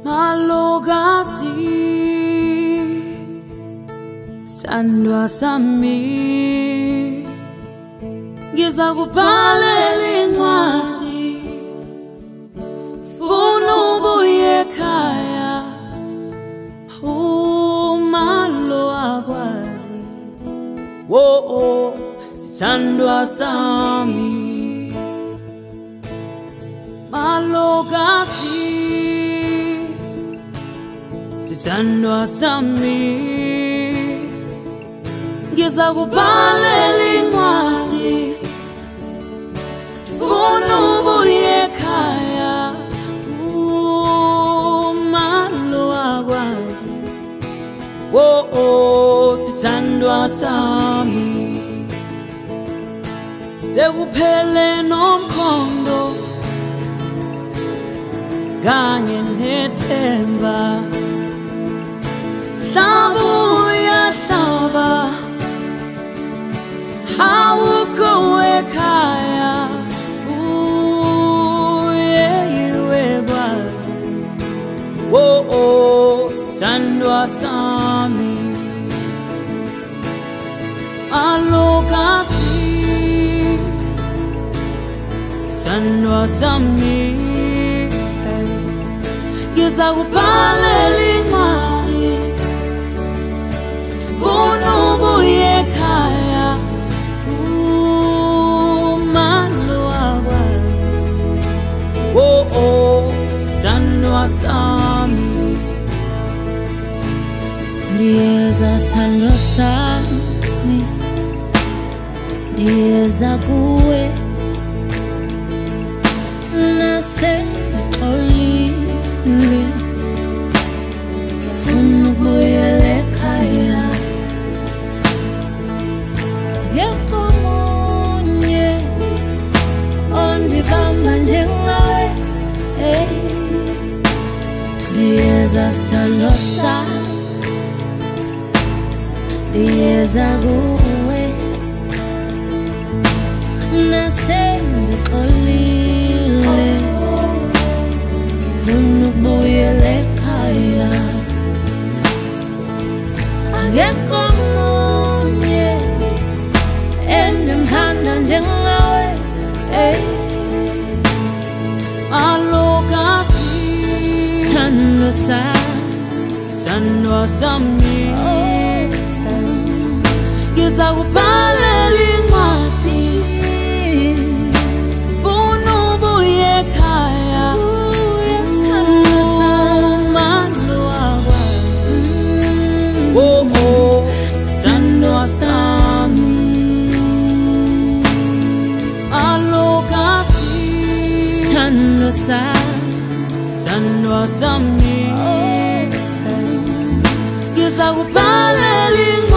Malokazi sithandwa sami ngizakubhalela incwadi funa ubuye ekhaya uma lo akwazi sithandwa sami Malokazi sithandwa sami ngizakubhalela incwadi funa ubuye ekhaya uma lo akwazi sithandwa sami sekuphele nomkhondo kanye nethemba hlaba uyahlaba awukho ekhaya uyeyiwe kwazi sithandwa sami Malokazi sithandwa sami ngizakubhalela incwadi funa ubuye ekhaya uma lo akwazi sithandwa sami ndiyeza sithandwa sami ndiyeza kuwe nasendixolile ngifuna ukubuyela ekhaya akekho omunye ondibamba njengawe ndiyeza sithandwa sami ndiyeza kuwe nasendixolile ngifuna ukubuyela ekhaya akekho omunye endimthanda njengawe Malokazi sithandwa sami ngizakubhalela incwadi funa ubuye ekhaya uma lo akwazi sithandwa sami Malokazi sithandwa sami ngizakubhalela incwadi